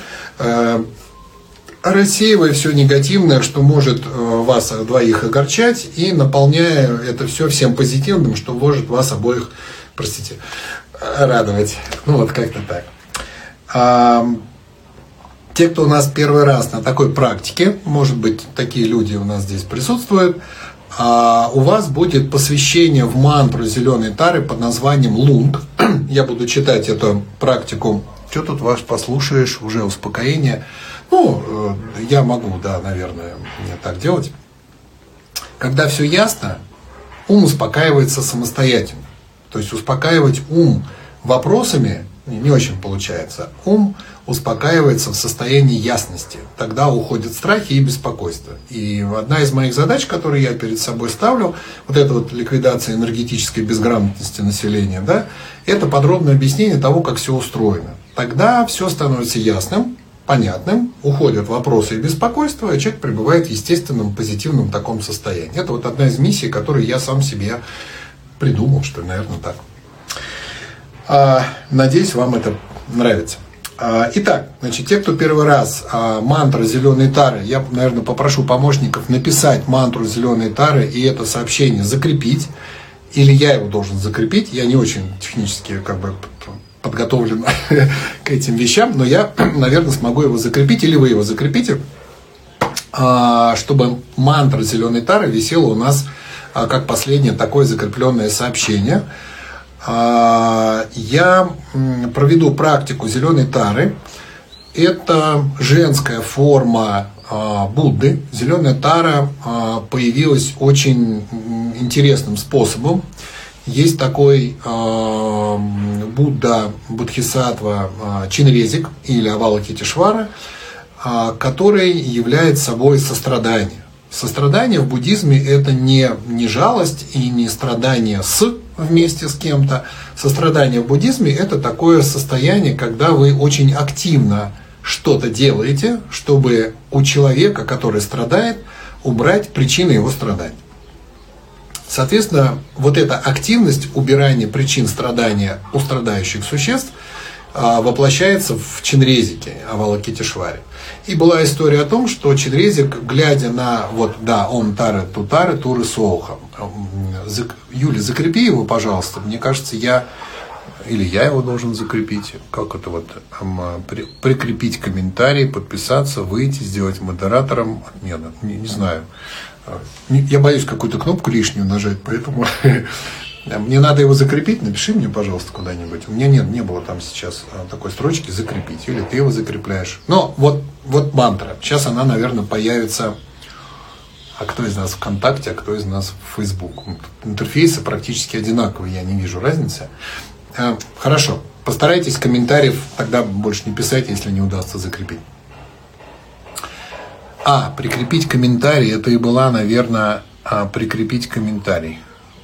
рассеивая все негативное, что может вас двоих огорчать, и наполняя это все всем позитивным, что может вас обоих, простите, радовать. Ну вот как-то так. Те, кто у нас первый раз на такой практике, может быть, такие люди у нас здесь присутствуют, у вас будет посвящение в мантру зеленой тары под названием Лунг. Я буду читать эту практику. Что тут ваш послушаешь, уже успокоение. Ну, я могу, да, наверное, так делать. Когда все ясно, ум успокаивается самостоятельно. То есть успокаивать ум вопросами не очень получается. Ум успокаивается в состоянии ясности. Тогда уходят страхи и беспокойство. И одна из моих задач, которые я перед собой ставлю, вот эта вот ликвидация энергетической безграмотности населения, да, это подробное объяснение того, как все устроено. Тогда все становится ясным, понятным, уходят вопросы и беспокойство, и человек пребывает в естественном, позитивном таком состоянии. Это вот одна из миссий, которую я сам себе придумал, что ли, наверное, так. Надеюсь, вам это нравится. Итак, значит, те, кто первый раз мантра зеленой тары, я, наверное, попрошу помощников написать мантру зеленой тары и это сообщение закрепить, или я его должен закрепить. Я не очень технически подготовлен к этим вещам, но я, наверное, смогу его закрепить, или вы его закрепите, чтобы мантра зеленой тары висела у нас как последнее такое закрепленное сообщение. Я проведу практику зеленой тары. Это женская форма Будды. Зеленая тара появилась очень интересным способом. Есть такой Будда, Бодхисаттва Чинрезик или Авалокитешвара, который является собой сострадание. Сострадание в буддизме – это не жалость и не страдание вместе с кем-то. Сострадание в буддизме – это такое состояние, когда вы очень активно что-то делаете, чтобы у человека, который страдает, убрать причины его страданий. Соответственно, вот эта активность убирания причин страдания у страдающих существ воплощается в Чинрезике, Авалокитешваре. И была история о том, что Чинрезик, глядя на Ом Тары Тутары Туры Соуха. Юля, закрепи его, пожалуйста. Мне кажется, я его должен закрепить. Как это прикрепить комментарий, подписаться, выйти, сделать модератором. Нет, не знаю. Я боюсь какую-то кнопку лишнюю нажать, поэтому мне надо его закрепить. Напиши мне, пожалуйста, куда-нибудь. У меня не было там сейчас такой строчки «закрепить». Или ты его закрепляешь. Но вот мантра. Сейчас она, наверное, появится. А кто из нас ВКонтакте, а кто из нас в Facebook? Интерфейсы практически одинаковые, я не вижу разницы. Хорошо. Постарайтесь комментариев тогда больше не писать, если не удастся закрепить. Прикрепить комментарий. Это и была, наверное, прикрепить комментарий.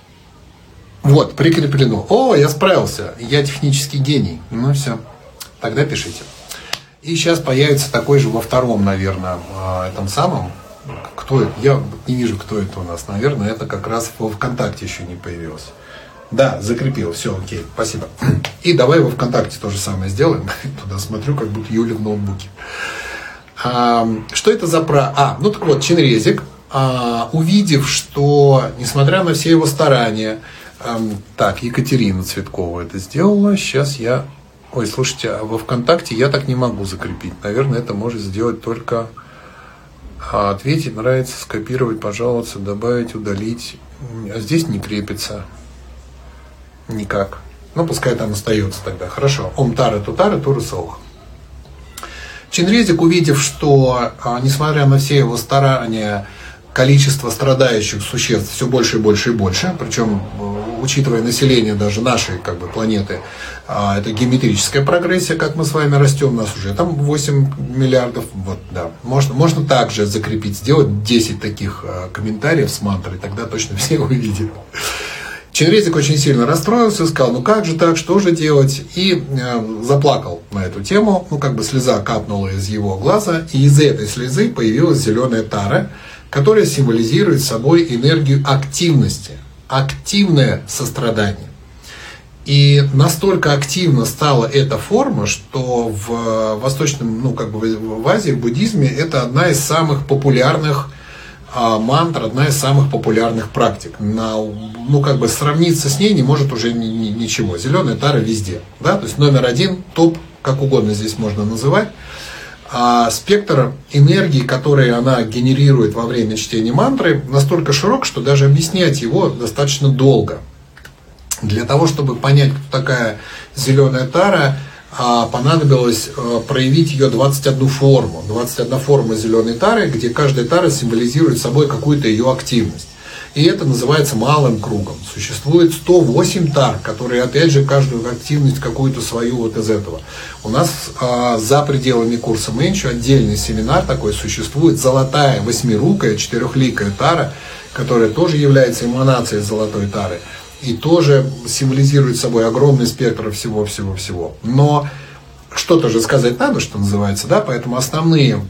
Вот, прикреплено. Я справился. Я технический гений. Ну все, тогда пишите. И сейчас появится такой же во втором, наверное, этом самом. Кто это? Я не вижу, кто это у нас. Наверное, это как раз во ВКонтакте еще не появилось. Да, закрепил. Все, окей, спасибо. И давай во ВКонтакте то же самое сделаем. Туда смотрю, как будто Юля в ноутбуке. Что это за так вот, Чинрезик, увидев, что, несмотря на все его старания, Екатерина Цветкова это сделала. Сейчас я... слушайте, во ВКонтакте я так не могу закрепить. Наверное, это может сделать только... Ответить, нравится, скопировать, пожаловаться, добавить, удалить. А здесь не крепится. Никак. Пускай там остается тогда. Хорошо. Ом Тары Тутары Туры Соуха. Чинрезик, увидев, что, несмотря на все его старания, количество страдающих существ все больше и больше и больше, причем, учитывая население даже нашей планеты, это геометрическая прогрессия, как мы с вами растем, у нас уже там 8 миллиардов, можно также закрепить, сделать 10 таких комментариев с мантрой, тогда точно все увидят. Чинрезик очень сильно расстроился, сказал, как же так, что же делать, и заплакал на эту тему, слеза капнула из его глаза, и из этой слезы появилась зеленая тара, которая символизирует собой энергию активности, активное сострадание. И настолько активна стала эта форма, что в восточном, в Азии, в буддизме, это одна из самых популярных мантр, одна из самых популярных практик. Сравниться с ней не может уже ничего. Зеленая тара везде. Да? То есть номер один, топ, как угодно здесь можно называть. Спектр энергии, который она генерирует во время чтения мантры, настолько широк, что даже объяснять его достаточно долго. Для того, чтобы понять, кто такая зеленая тара, понадобилось проявить ее 21 форму. 21 форма зеленой тары, где каждая тара символизирует собой какую-то ее активность. И это называется малым кругом. Существует 108 тар, которые, опять же, каждую активность какую-то свою вот из этого. У нас за пределами курса Мэнчу отдельный семинар такой существует. Золотая восьмирукая, четырехликая тара, которая тоже является эманацией золотой тары. И тоже символизирует собой огромный спектр всего-всего-всего. Но что-то же сказать надо, что называется, да, поэтому основные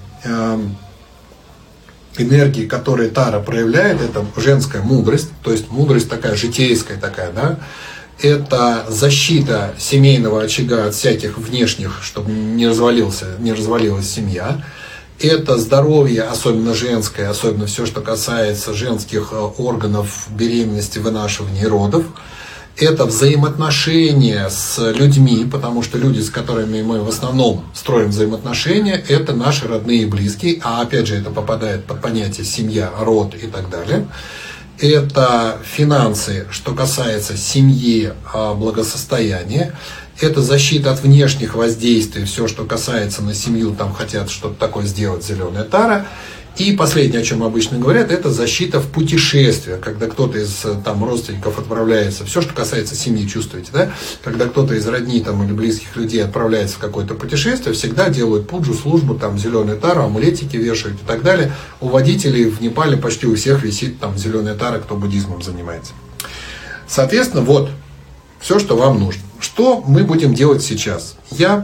энергии, которые Тара проявляет, это женская мудрость, то есть мудрость такая житейская такая, да, это защита семейного очага от всяких внешних, чтобы не развалилась семья, это здоровье, особенно женское, особенно все, что касается женских органов беременности, вынашивания и родов. Это взаимоотношения с людьми, потому что люди, с которыми мы в основном строим взаимоотношения, это наши родные и близкие, а опять же это попадает под понятие семья, род и так далее. Это финансы, что касается семьи, благосостояния. Это защита от внешних воздействий, все, что касается на семью, там хотят что-то такое сделать, зеленая тара. И последнее, о чем обычно говорят, это защита в путешествиях, когда кто-то из там, родственников отправляется, все, что касается семьи, чувствуете, да? Когда кто-то из родни там, или близких людей отправляется в какое-то путешествие, всегда делают пуджу, службу, там, зеленую тару, амулетики вешают и так далее. У водителей в Непале почти у всех висит там зеленая тара, кто буддизмом занимается. Соответственно, вот все, что вам нужно. Что мы будем делать сейчас? Я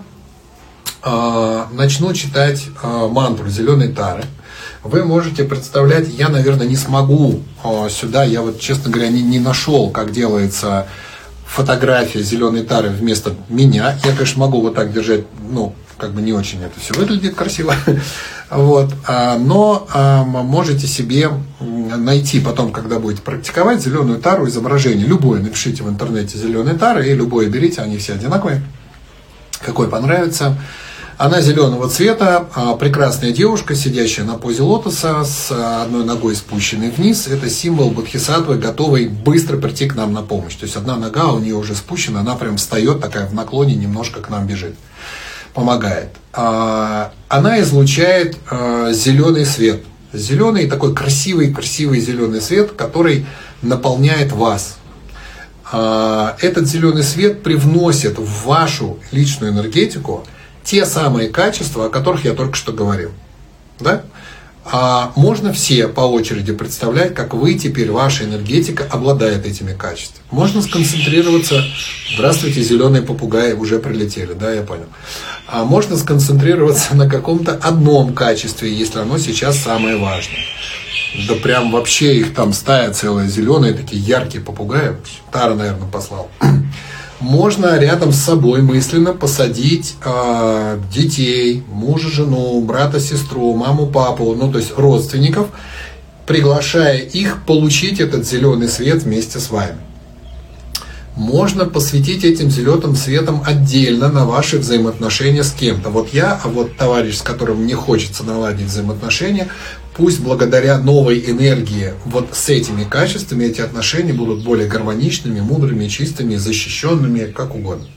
начну читать мантру зеленой тары. Вы можете представлять, я, наверное, не смогу сюда, я вот, честно говоря, не нашел, как делается фотография зеленой тары вместо меня. Я, конечно, могу вот так держать, ну, как бы не очень это все выглядит красиво. Вот. Но можете себе найти потом, когда будете практиковать, зеленую тару изображение. Любое напишите в интернете зеленая тара и любое берите, они все одинаковые. Какой понравится. Она зеленого цвета, прекрасная девушка, сидящая на позе лотоса, с одной ногой спущенной вниз. Это символ бодхисаттвы, готовой быстро прийти к нам на помощь. То есть одна нога у нее уже спущена, она прям встает, такая в наклоне, немножко к нам бежит. Помогает. Она излучает зеленый свет. Зеленый, такой красивый зеленый свет, который наполняет вас. Этот зеленый свет привносит в вашу личную энергетику те самые качества, о которых я только что говорил. Да? Можно все по очереди представлять, как вы теперь, ваша энергетика обладает этими качествами. Можно сконцентрироваться, здравствуйте, зеленые попугаи уже прилетели, да, я понял. Можно сконцентрироваться на каком-то одном качестве, если оно сейчас самое важное. Да прям вообще их там стая целая, зеленые, такие яркие попугаи. Тара, наверное, послал. Можно рядом с собой мысленно посадить детей, мужа, жену, брата, сестру, маму, папу, ну то есть родственников, приглашая их получить этот зеленый свет вместе с вами. Можно посвятить этим зеленым светом отдельно на ваши взаимоотношения с кем-то. Вот я, а вот товарищ, с которым мне хочется наладить взаимоотношения, пусть благодаря новой энергии вот с этими качествами эти отношения будут более гармоничными, мудрыми, чистыми, защищенными, как угодно.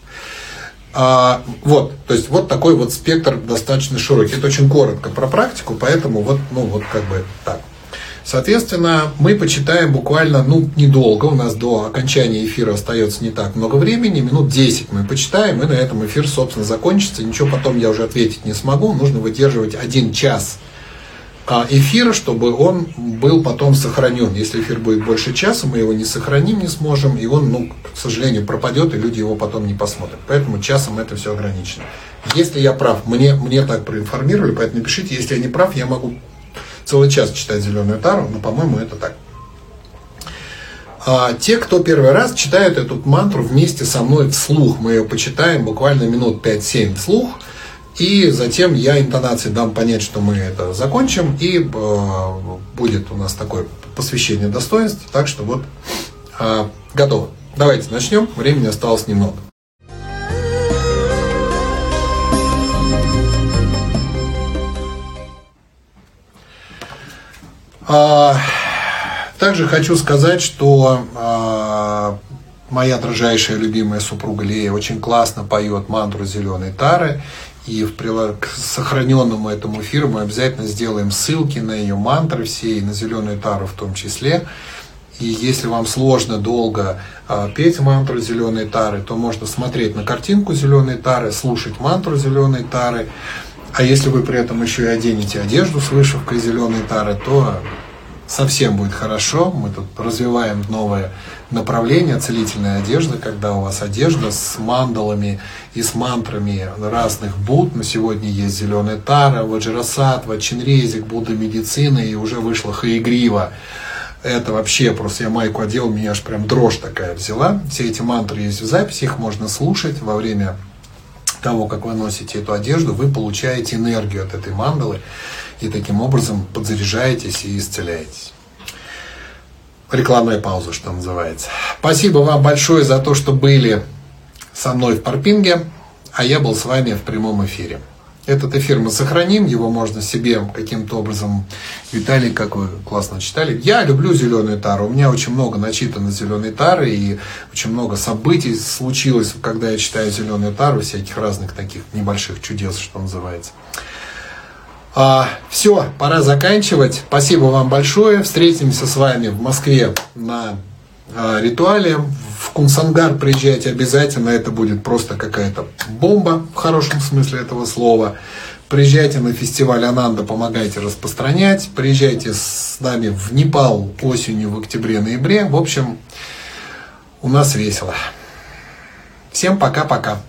Вот, то есть вот такой вот спектр достаточно широкий. Это очень коротко про практику, поэтому вот, ну вот как бы так. Соответственно, мы почитаем буквально, недолго, у нас до окончания эфира остается не так много времени, минут 10 мы почитаем, и на этом эфир, собственно, закончится. Ничего потом я уже ответить не смогу, нужно выдерживать 1 час эфира, чтобы он был потом сохранен. Если эфир будет больше часа, мы его не сохраним, не сможем, и он, к сожалению, пропадет, и люди его потом не посмотрят. Поэтому часом это все ограничено. Если я прав, мне так проинформировали, поэтому напишите, если я не прав, я могу целый час читать зеленую тару, но, по-моему, это так. Те, кто первый раз читают эту мантру вместе со мной вслух, мы ее почитаем буквально минут 5-7 вслух, и затем я интонацией дам понять, что мы это закончим, и будет у нас такое посвящение достоинств, так что вот готово. Давайте начнем, времени осталось немного. Также хочу сказать, что моя дорожайшая любимая супруга Лея очень классно поет мантру зеленой тары. И к сохраненному этому эфиру мы обязательно сделаем ссылки на ее мантры все, и на зеленую тару в том числе. И если вам сложно долго петь мантру зеленой тары, то можно смотреть на картинку зеленой тары, слушать мантру зеленой тары. А если вы при этом еще и оденете одежду с вышивкой зеленой тары, то совсем будет хорошо. Мы тут развиваем новое направление целительной одежды, когда у вас одежда с мандалами и с мантрами разных Будд. На сегодня есть зеленая тара, ваджрасаттва, чинрезик, Будда медицины, и уже вышла хаягрива. Это вообще просто я майку одел, меня аж прям дрожь такая взяла. Все эти мантры есть в записи, их можно слушать во время того, как вы носите эту одежду, вы получаете энергию от этой мандалы и таким образом подзаряжаетесь и исцеляетесь. Рекламная пауза, что называется. Спасибо вам большое за то, что были со мной в Парпинге, а я был с вами в прямом эфире. Этот эфир мы сохраним, его можно себе каким-то образом... Виталий, как вы классно читали. Я люблю зеленую тару, у меня очень много начитано зеленой тары, и очень много событий случилось, когда я читаю зеленую тару, всяких разных таких небольших чудес, что называется. Все, пора заканчивать. Спасибо вам большое. Встретимся с вами в Москве на ритуале. В Кунсангар приезжайте обязательно. Это будет просто какая-то бомба в хорошем смысле этого слова. Приезжайте на фестиваль Ананда, помогайте распространять. Приезжайте с нами в Непал осенью, в октябре-ноябре. В общем, у нас весело. Всем пока-пока.